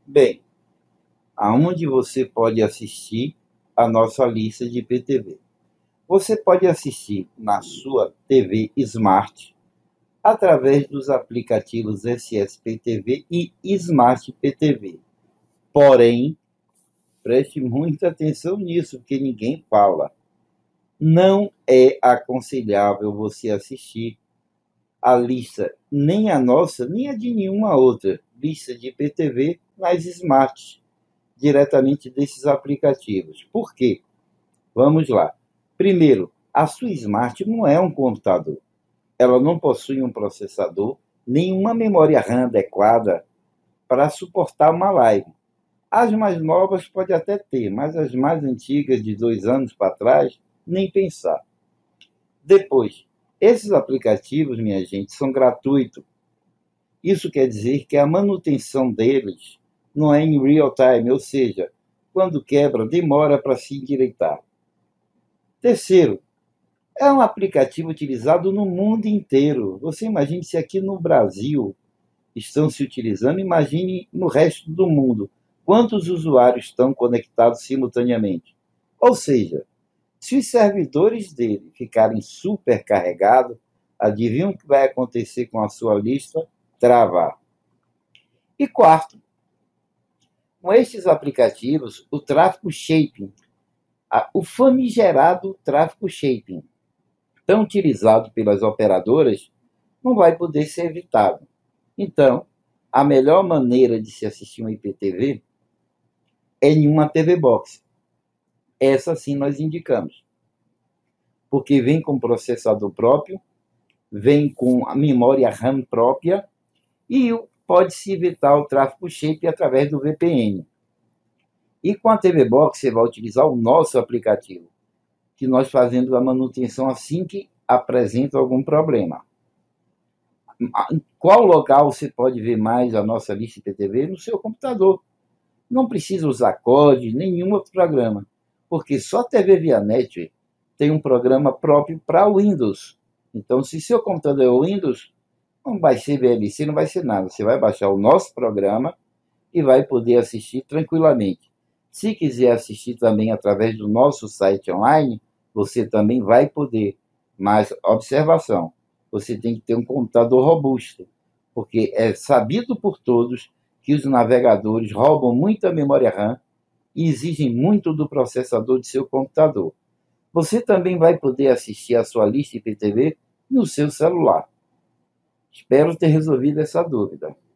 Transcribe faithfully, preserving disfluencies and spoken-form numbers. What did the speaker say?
Bem, aonde você pode assistir a nossa lista de I P T V? Você pode assistir na sua T V Smart através dos aplicativos S S P T V e Smart P T V. Porém, preste muita atenção nisso, porque ninguém fala. Não é aconselhável você assistir a lista, nem a nossa, nem a de nenhuma outra lista de I P T V nas Smart, diretamente desses aplicativos. Por quê? Vamos lá. Primeiro, a sua Smart não é um computador. Ela não possui um processador, nenhuma memória RAM adequada para suportar uma live. As mais novas pode até ter, mas as mais antigas, de dois anos para trás, nem pensar. Depois, esses aplicativos, minha gente, são gratuitos. Isso quer dizer que a manutenção deles não é em real time, ou seja, quando quebra, demora para se endireitar. Terceiro, é um aplicativo utilizado no mundo inteiro. Você imagine se aqui no Brasil estão se utilizando, imagine no resto do mundo. Quantos usuários estão conectados simultaneamente? Ou seja, se os servidores dele ficarem supercarregados, adivinha o que vai acontecer com a sua lista? Travar. E quarto, com estes aplicativos, o tráfego shaping, o famigerado tráfego shaping, tão utilizado pelas operadoras, não vai poder ser evitado. Então, a melhor maneira de se assistir um I P T V é em uma T V Box. Essa sim nós indicamos. Porque vem com processador próprio, vem com a memória RAM própria e pode-se evitar o tráfego shape através do V P N. E com a T V Box você vai utilizar o nosso aplicativo, que nós fazemos a manutenção assim que apresenta algum problema. Qual local você pode ver mais a nossa lista I P T V? No seu computador. Não precisa usar código, nenhum outro programa, porque só a T V via net tem um programa próprio para Windows. Então, se seu computador é Windows, não vai ser V L C, não vai ser nada. Você vai baixar o nosso programa e vai poder assistir tranquilamente. Se quiser assistir também através do nosso site online, você também vai poder. Mas, observação, você tem que ter um computador robusto, porque é sabido por todos que os navegadores roubam muita memória RAM e exigem muito do processador de seu computador. Você também vai poder assistir a sua lista I P T V no seu celular. Espero ter resolvido essa dúvida.